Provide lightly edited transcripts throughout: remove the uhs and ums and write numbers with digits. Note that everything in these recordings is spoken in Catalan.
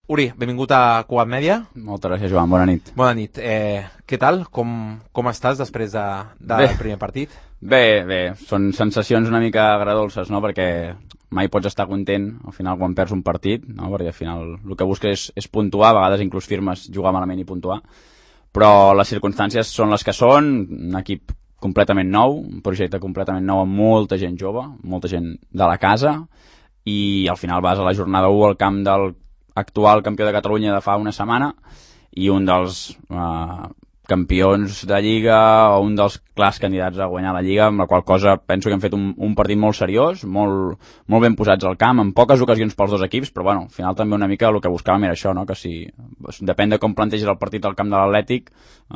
Uri, benvingut a Cugat Mèdia. Moltes gràcies, Joan, bona nit. Bona nit. Què tal? Com estàs després del primer partit? Bé, són sensacions una mica agradolces, no? Perquè mai pots estar content al final quan perds un partit, no? Perquè al final el que busques és puntuar, a vegades inclús firmes jugar malament i puntuar, però les circumstàncies són les que són, un equip completament nou, un projecte completament nou amb molta gent jove, molta gent de la casa, i al final vas a la jornada 1 al camp del actual campió de Catalunya de fa una setmana i un dels campions de Lliga o un dels clars candidats a guanyar la Lliga, amb la qual cosa penso que hem fet un partit molt seriós, molt ben posats al camp, en poques ocasions pels dos equips, però bueno, al final també una mica el que buscàvem era això, no? Que si depèn de com plantegis el partit al camp de l'Atlètic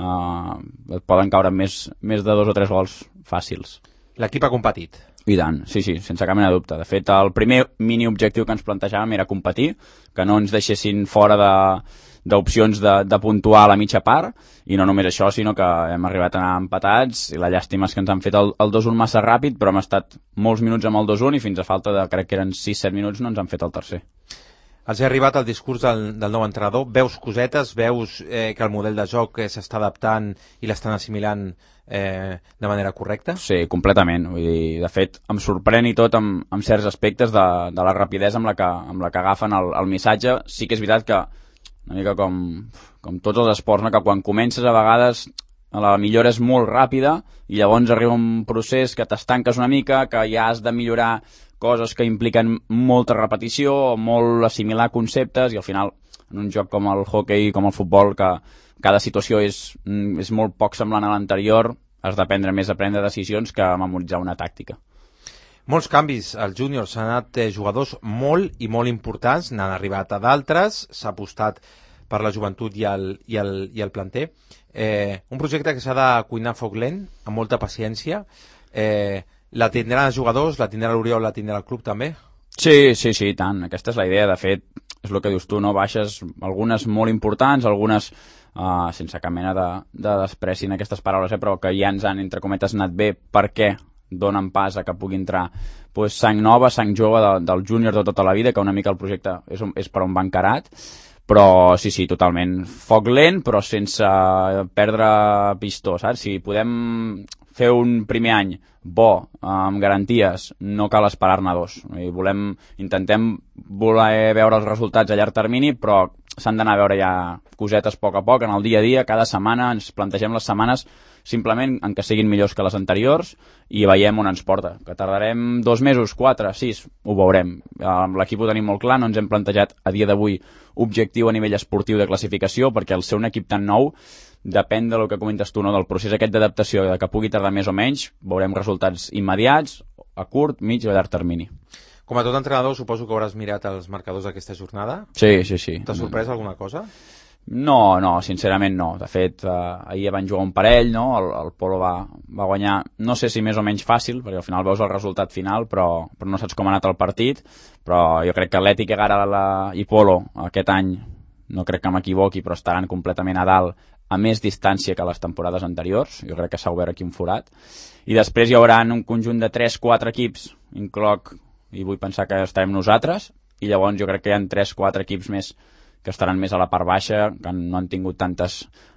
et poden caure més de 2 o 3 gols fàcils. L'equip ha competit. I tant, sí, sense cap mena de dubte. De fet, el primer mini objectiu que ens plantejàvem era competir, que no ens deixessin fora d'opcions de puntuar a la mitja part, i no només això, sinó que hem arribat a anar empatats, i la llàstima és que ens han fet el 2-1 massa ràpid, però hem estat molts minuts amb el 2-1 i fins a falta de, crec que eren 6-7 minuts, no ens han fet el tercer. Els ha arribat el discurs del nou entrenador, veus cosetes, veus que el model de joc s'està adaptant i l'estan assimilant de manera correcta? Sí, completament. Vull dir, de fet, em sorprèn i tot amb certs aspectes de la rapidesa amb la que agafen el missatge. Sí que és veritat que, una mica com tots els esports, no? Que quan comences a vegades la millora és molt ràpida i llavors arriba un procés que t'estanques una mica, que ja has de millorar coses que impliquen molta repetició o molt assimilar conceptes, i al final en un joc com el hoquei, com el futbol, que cada situació és molt poc semblant a l'anterior, has d'aprendre més a prendre decisions que a memoritzar una tàctica. Molts canvis, als júniors s'han anat jugadors molt i molt importants, n'han arribat a d'altres, s'ha apostat per la joventut i el planter. Un projecte que s'ha de cuinar a foc lent, amb molta paciència. La tindran els jugadors, la tindrà l'Oriol, la tindrà el club també? Sí, tant. Aquesta és la idea. De fet, és el que dius tu, no? Baixes algunes molt importants, algunes sense cap mena de despreci en aquestes paraules, però que ja ens han, entre cometes, anat bé perquè donen pas a que pugui entrar sang nova, sang jove del júnior de tota la vida, que una mica el projecte és per on va encarat. Però sí, totalment foc lent, però sense perdre pistó, saps? Si podem fer un primer any bo, amb garanties, no cal esperar-ne 2. Intentem voler veure els resultats a llarg termini, però s'han d'anar a veure ja cosetes a poc, en el dia a dia, cada setmana ens plantegem les setmanes simplement en que siguin millors que les anteriors i veiem on ens porta. Que tardarem 2 mesos, 4, 6, ho veurem. L'equip ho tenim molt clar, no ens hem plantejat a dia d'avui objectiu a nivell esportiu de classificació, perquè al ser un equip tan nou depèn del que comentes tu, no? Del procés aquest d'adaptació, de que pugui tardar més o menys, veurem resultats immediats, a curt, mig o a llarg termini. Com a tot entrenador, suposo que hauràs mirat els marcadors d'aquesta jornada. Sí. T'ha sorprès alguna cosa? No, sincerament no. De fet, ahir van jugar un parell, no? El Polo va guanyar, no sé si més o menys fàcil, perquè al final veus el resultat final, però no saps com ha anat el partit, però jo crec que Atlètic i Polo aquest any, no crec que m'equivoqui, però estaran completament a dalt a més distància que les temporades anteriors. Jo crec que s'ha obert aquí un forat. I després hi haurà un conjunt de 3-4 equips, incloc, i vull pensar que estarem nosaltres, i llavors jo crec que hi ha 3-4 equips més que estaran més a la part baixa, que no han tingut tantes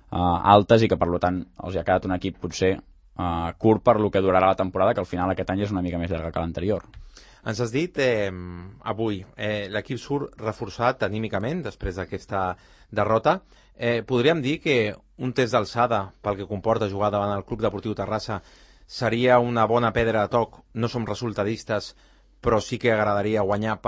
altes i que per tant els ha quedat un equip potser curt per lo que durarà la temporada, que al final aquest any és una mica més llarga que l'anterior. Ens has dit avui, l'equip surt reforçat anímicament després d'aquesta derrota. Podríem dir que un test d'alçada pel que comporta jugar davant el Club Deportiu Terrassa seria una bona pedra de toc. No som resultadistes, però sí que agradaria guanyar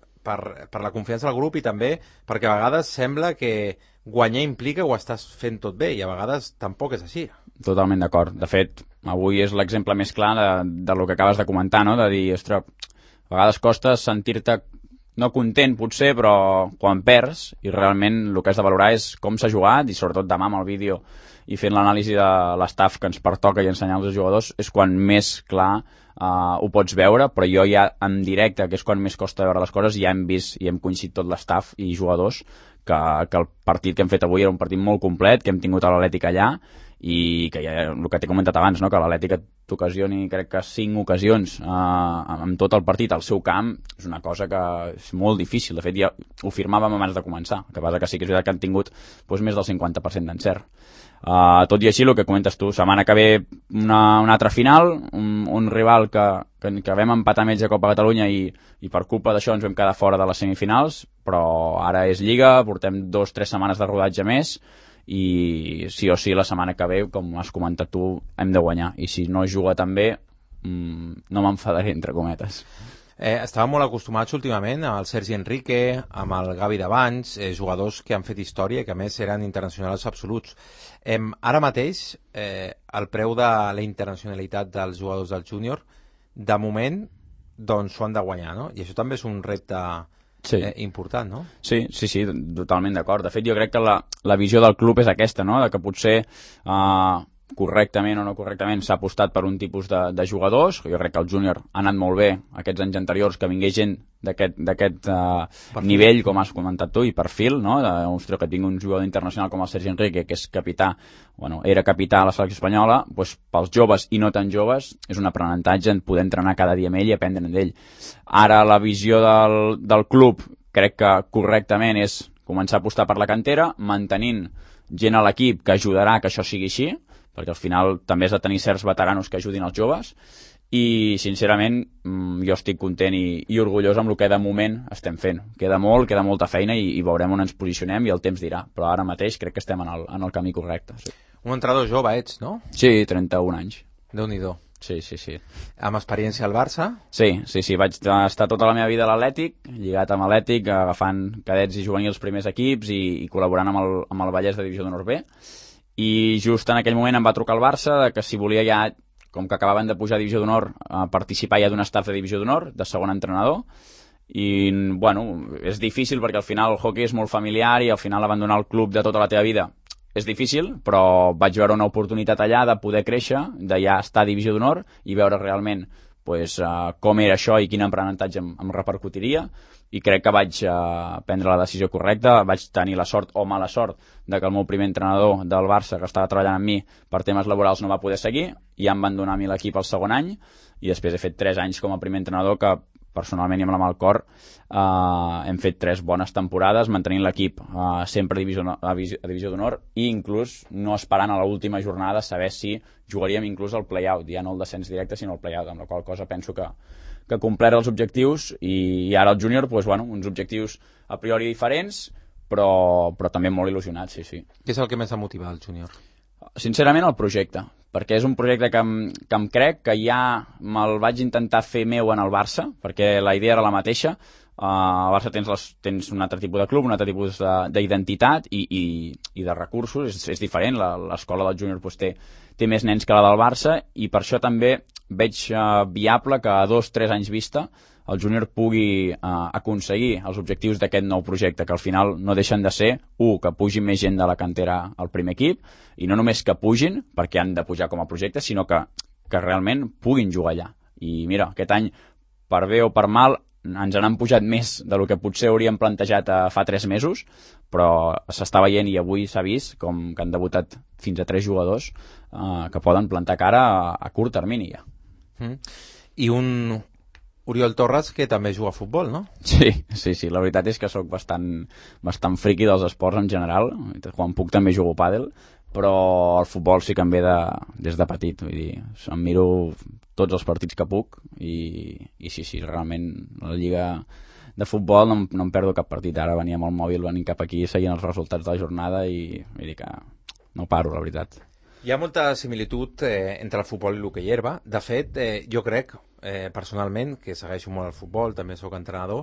per la confiança del grup i també perquè a vegades sembla que guanyar implica que ho estàs fent tot bé i a vegades tampoc és així. Totalment d'acord. De fet, avui és l'exemple més clar de lo que acabes de comentar, no? De dir, ostres, a vegades costa sentir-te no content potser, però quan perds i realment el que has de valorar és com s'ha jugat i sobretot demà amb el vídeo i fent l'anàlisi de l'estaf que ens pertoca i ensenyar als jugadors és quan més clar ho pots veure, però jo ja en directe, que és quan més costa veure les coses, ja hem vist i hem coincidit tot l'estaf i jugadors que el partit que hem fet avui era un partit molt complet, que hem tingut a l'Atlètic allà i que ja, el que t'he comentat abans, no? Que l'Atlètic t'ocasioni crec que 5 ocasions amb tot el partit al seu camp, és una cosa que és molt difícil. De fet, ja ho firmàvem abans de començar, el que passa que sí que és veritat que han tingut més del 50% d'encert. Tot i així, el que comentes tu, setmana que ve una altra final, un rival que vam empatar amb ells a Copa Catalunya i per culpa d'això ens vam quedar fora de les semifinals, però ara és Lliga, portem 2 o 3 setmanes de rodatge més i sí o sí la setmana que ve, com has comentat tu, hem de guanyar, i si no juga tan bé no m'enfadaré, entre cometes. Estàvem molt acostumats últimament al Sergi Enrique, amb el Gavi d'abans, jugadors que han fet història i que a més eren internacionals absoluts. Ara mateix, el preu de la internacionalitat dels jugadors del júnior, de moment, doncs s'ho han de guanyar, no? I això també és un repte important, no? Sí, totalment d'acord. De fet, jo crec que la visió del club és aquesta, no? De que potser correctament o no correctament s'ha apostat per un tipus de jugadors. Jo crec que el júnior ha anat molt bé aquests anys anteriors, que vingués gent d'aquest nivell, com has comentat tu, i perfil, no? Ostres, que tingui un jugador internacional com el Sergi Enrique, que és capità, era capità a la selecció espanyola, doncs pels joves i no tan joves és un aprenentatge en poder entrenar cada dia amb ell i aprendre d'ell. Ara la visió del club crec que correctament és començar a apostar per la cantera, mantenint gent a l'equip que ajudarà que això sigui així, perquè al final també has de tenir certs veteranos que ajudin els joves, i sincerament jo estic content i orgullós amb el que de moment estem fent. Queda molta feina i veurem on ens posicionem i el temps dirà, però ara mateix crec que estem en el camí correcte. Sí. Un entrenador jove ets, no? Sí, 31 anys. Déu-n'hi-do. Sí. Amb experiència al Barça? Sí, vaig estar tota la meva vida a l'Atlètic, lligat amb l'Atlètic, agafant cadets i juvenils primers equips i col·laborant amb el Vallès de Divisió d'Honor B. I just en aquell moment em va trucar el Barça que si volia ja, com que acabaven de pujar a Divisió d'Honor, participar ja d'un staff de Divisió d'Honor, de segon entrenador, i és difícil perquè al final el hoquei és molt familiar i al final abandonar el club de tota la teva vida és difícil, però vaig veure una oportunitat allà de poder créixer, de ja estar a Divisió d'Honor i veure realment com era això i quin aprenentatge em repercutiria, i crec que vaig prendre la decisió correcta. Vaig tenir la sort o mala sort de que el meu primer entrenador del Barça, que estava treballant amb mi per temes laborals, no va poder seguir i em van donar a mi l'equip el segon any, i després he fet 3 anys com a primer entrenador, que personalment i amb la mà al cor hem fet 3 bones temporades mantenint l'equip sempre a Divisió d'Honor, i inclús no esperant a l'última jornada saber si jugaríem inclús el play-out, ja no el descens directe sinó el play-out, amb la qual cosa penso que complert els objectius, i ara el júnior uns objectius a priori diferents, però també molt il·lusionats, sí. Què és el que més ha motivat el júnior? Sincerament el projecte, perquè és un projecte que em crec que ja me'l vaig intentar fer meu en el Barça, perquè la idea era la mateixa. Al Barça tens un altre tipus de club, un altre tipus d'identitat i de recursos, és diferent. L'escola del júnior té més nens que la del Barça, i per això també veig viable que a 2 o 3 anys vista el júnior pugui aconseguir els objectius d'aquest nou projecte, que al final no deixen de ser, que pugin més gent de la cantera al primer equip, i no només que pugin, perquè han de pujar com a projecte, sinó que realment puguin jugar allà. I mira, aquest any, per bé o per mal, ens n'han pujat més del que potser hauríem plantejat fa 3 mesos, però s'està veient, i avui s'ha vist com que han debutat fins a 3 jugadors que poden plantar cara a curt termini ja. I un Oriol Torres, que també juga a futbol, no? Sí, la veritat és que sóc bastant friqui dels esports en general. Quan puc també jugo a pàdel, però el futbol sí que em ve des de petit. Vull dir, em miro tots els partits que puc i sí, realment la lliga de futbol no em perdo cap partit. Ara venia amb el mòbil, venint cap aquí, seguint els resultats de la jornada, i vull dir que no paro, la veritat. Hi ha molta similitud entre el futbol i l'hoquei herba. De fet, jo crec, personalment, que segueixo molt el futbol, també sóc entrenador,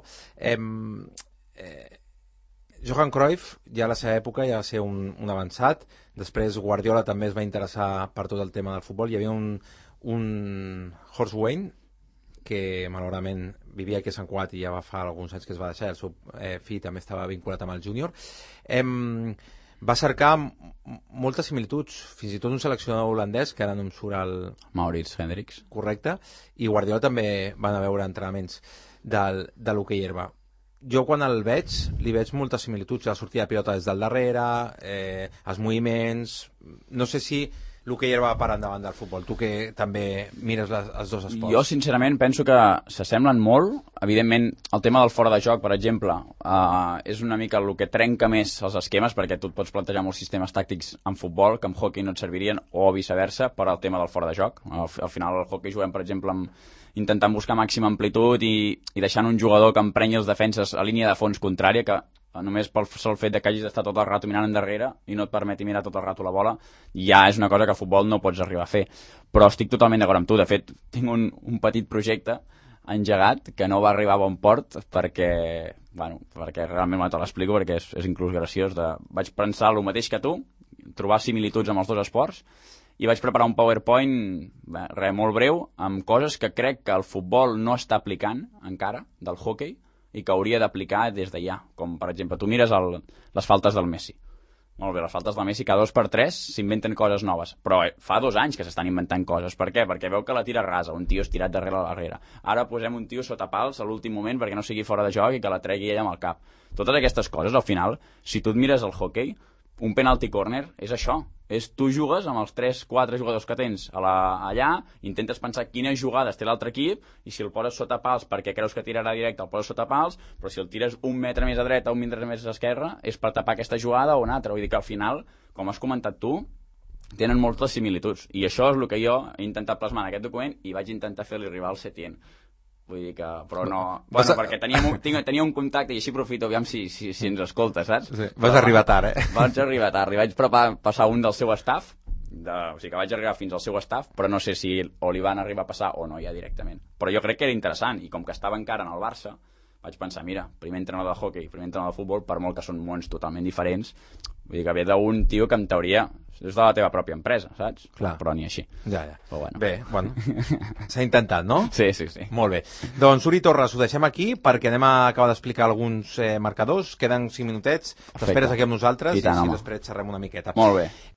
Johan Cruyff, ja a la seva època, ja va ser un avançat. Després Guardiola també es va interessar per tot el tema del futbol. Hi havia un Horst Wayne, que malauradament vivia aquí a Sant Cugat i ja va fa alguns anys que es va deixar. El seu fill també estava vinculat amb el júnior. Va cercar moltes similituds, fins i tot un seleccionador holandès, que ara no em surt el... Maurits Hendricks. Correcte. I Guardiola també van a veure entrenaments de l'hoquei herba. Jo quan el veig, li veig moltes similituds. La sortida de pilota des del darrere, els moviments... No sé si l'hoquei herba per endavant del futbol? Tu que també mires els dos esports. Jo, sincerament, penso que s'assemblen molt. Evidentment, el tema del fora de joc, per exemple, és una mica el que trenca més els esquemes, perquè tu et pots plantejar molts sistemes tàctics en futbol que en hockey no et servirien, o viceversa, per al tema del fora de joc. Al final, al hockey juguem, per exemple, intentant buscar màxima amplitud i deixant un jugador que emprenyi els defenses a línia de fons contrària, que només pel sol fet que hagis d'estar tot el rato mirant endarrere i no et permeti mirar tot el rato la bola, ja és una cosa que a futbol no pots arribar a fer. Però estic totalment d'acord amb tu. De fet, tinc un petit projecte engegat que no va arribar a bon port perquè realment te l'explico, perquè és inclús graciós. Vaig pensar el mateix que tu, trobar similituds amb els dos esports, i vaig preparar un PowerPoint molt breu amb coses que crec que el futbol no està aplicant encara del hockey i que hauria d'aplicar des de ja. Com, per exemple, tu mires les faltes del Messi. Molt bé, les faltes del Messi cada 2x3 s'inventen coses noves. Però fa 2 anys que s'estan inventant coses. Per què? Perquè veu que la tira rasa, un tio estirat darrere. Ara posem un tio sota pals a l'últim moment perquè no sigui fora de joc i que la tregui ella amb el cap. Totes aquestes coses, al final, si tu et mires el hockey, un penalty corner és això. Tu jugues amb els 3-4 jugadors que tens allà, intentes pensar quines jugades té l'altre equip, i si el poses sota pals perquè creus que tirarà directe, el poses sota pals, però si el tires un metre més a dreta o un metre més a esquerra, és per tapar aquesta jugada o una altra. Vull dir que al final, com has comentat tu, tenen moltes similituds. I això és el que jo he intentat plasmar en aquest document i vaig intentar fer-li arribar al Setién. Vull dir que... Però no... Bueno, perquè tenia un contacte i així aprofito, aviam si ens escolta, saps? Sí, vas arribar tard, Vaig arribar tard. Li vaig passar un del seu staff, o sigui que vaig arribar fins al seu staff, però no sé si o li van arribar a passar o no ja directament. Però jo crec que era interessant, i com que estava encara en el Barça, vaig pensar, mira, primer entrenador de hockey, primer entrenador de futbol, per molt que són mons totalment diferents, vull dir que ve d'un tio que en teoria és de la teva pròpia empresa, saps? Clar. Però ni així. Ja. Bueno. Bé, bueno, s'ha intentat, no? Sí. Molt bé. Doncs, Uri Torres, ho deixem aquí perquè anem a acabar d'explicar alguns marcadors. Queden 5 minutets. T'esperes aquí amb nosaltres i així després xerrem una miqueta. Molt bé.